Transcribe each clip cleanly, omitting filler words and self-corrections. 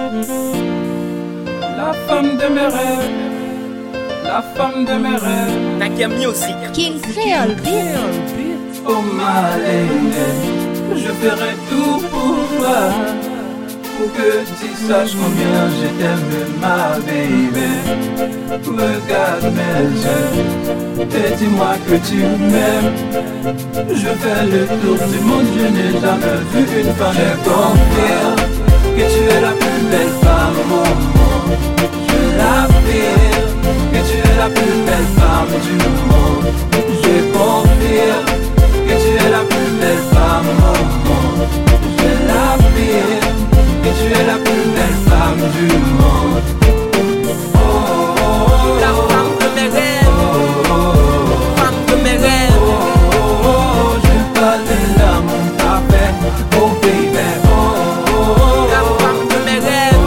La femme de mes rêves, la femme de mes rêves. Nakia Music, King Creole Beat. Oh ma lady, je ferai tout pour toi, pour que tu saches combien je t'aime, ma baby. Regarde mes yeux et dis-moi que tu m'aimes. Je fais le tour du monde, je n'ai jamais vu une femme. Je confirme que tu es la plus belle femme au monde. Je l'affirme que tu es la plus belle femme du monde. Je confirme que tu es la plus belle femme au monde. Je l'affirme que tu es la plus belle femme du monde. Oh, oh, oh, la femme de mes rêves, femme de mes rêves. oh, oh, oh, je parle de l'amour parfait. Oh baby, oh, oh, oh, La femme de mes rêves,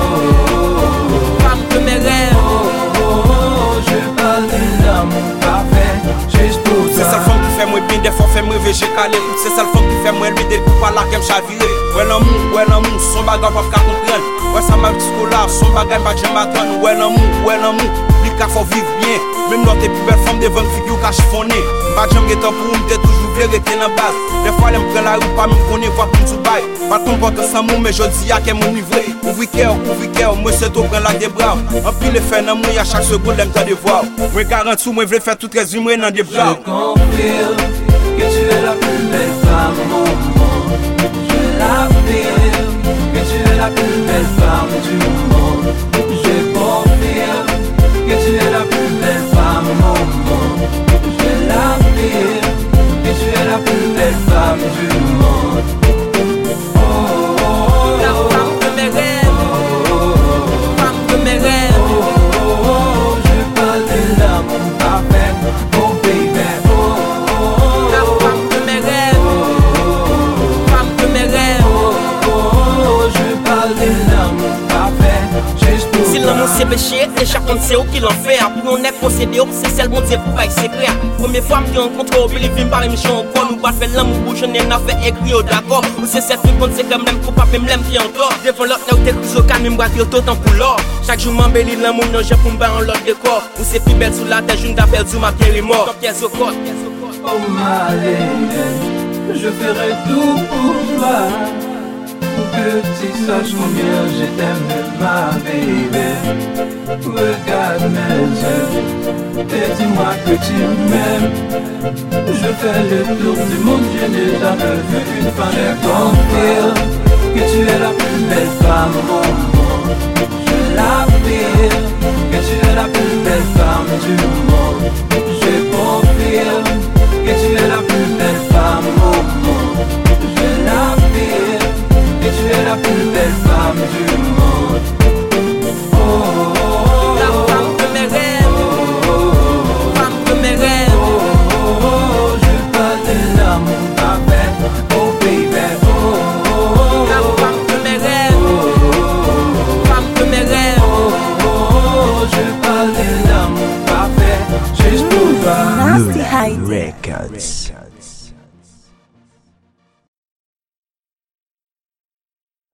femme de mes rêves. oh, oh, oh, je parle de l'amour parfait. Juste pour C'est ça le femme qui fait moi bien, des fois fait moi veger calé. C'est ça le femme qui fait moi l'idée de pas la qu'elle chaviré. Ouais l'amour, son bagage pas qu'à comprendre. Ouais ça m'a dit là, son bagage pas j'aime attendre. Ouais l'amour, lui qu'a faut vivre bien. Même notre plus belle femme devant figure qu'a chiffonné. Pas j'aime que temps pour me toujours bien rester dans base. Des fois elle me prend la rue pas me connaît voir pour me bail. Pas comporter sans mot mais je dis à qu'elle mon livré. Ouvri cœur, moi c'est tout prend la des bras. En pile fait dans moi à chaque seconde elle me t'a de voir. Moi garantis moi veux faire tout résumé dans des bras. je confirme que tu es la plus belle femme au monde. Je l'affirme que tu es la plus belle femme du monde. Je confirme que tu es la plus belle femme au monde. Je l'affirme que tu es la plus belle femme du monde. Oh, oh, oh, La femme de mes rêves, femme de mes rêves. oh, oh, oh, je parle de l'amour parfait. Oh baby, oh, oh, oh, La femme de mes rêves, femme de mes rêves. oh, je parle de l'amour parfait. Juste pour Si toi. l'amour c'est péché, et chacun sait où qu'il en fait. Puis on est possédé, c'est celle bon Dieu pour pas que c'est clair. Première fois que je rencontre au Billy Vim par émission, quoi nous pas faire l'amour bouche, on a fait écrit au d'accord. Ou c'est cette fille c'est quand même pour pas même l'aime qui encore. Devant l'autre, là où t'es cru au calme, me braque autant pour l'or. Chaque jour m'embellit l'amour, non j'ai pour me battre en l'autre décor. Ou c'est plus belle sous la tête, je ne t'appelle sous ma pierre est mort. Comme pièce au corps. Oh ma lady, je ferai tout pour toi, pour que tu saches combien je t'aime, ma baby. Regarde mes yeux et dis-moi que tu m'aimes. Je fais le tour du monde, je n'ai jamais vu une femme. Je confirme que tu es la plus belle femme au